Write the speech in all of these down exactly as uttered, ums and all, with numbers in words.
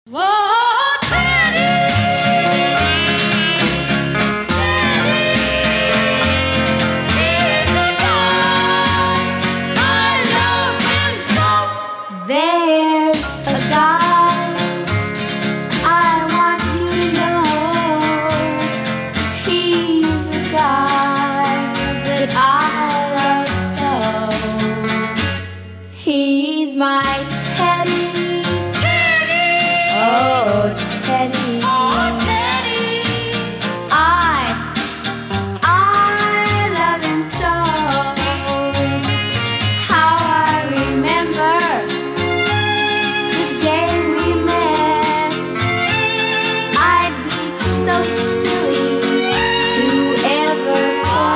Whoa, Teddy, Teddy, he's the guy. I love him so. There's a guy I want you to know. He's the guy that I love so. He's my Teddy. Oh, Teddy. Oh, Teddy. I, I love him so. How I remember the day we met. I'd be so silly to ever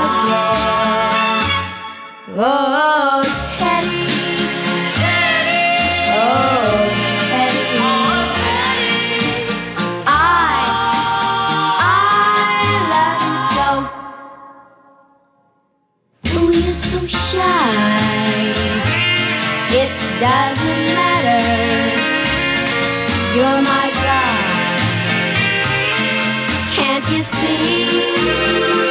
forget. Oh, Teddy. Teddy. Oh, Teddy. Oh, Teddy. I, I love you so. Oh, you're so shy. It doesn't matter. You're my guy. Can't you see?